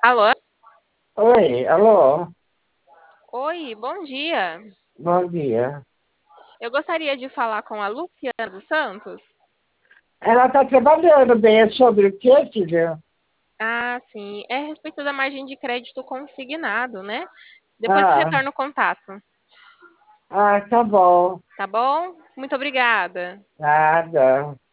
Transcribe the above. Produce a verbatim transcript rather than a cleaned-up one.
Alô? Oi, alô, Oi, bom dia. bom dia. Eu gostaria de falar com a Luciana dos Santos. Ela está trabalhando bem, é sobre o quê, filha? Ah, sim, é a respeito da margem de crédito consignado, né? Depois eu Ah, retorno o contato, ah, tá bom, tá bom? Muito obrigada. nada.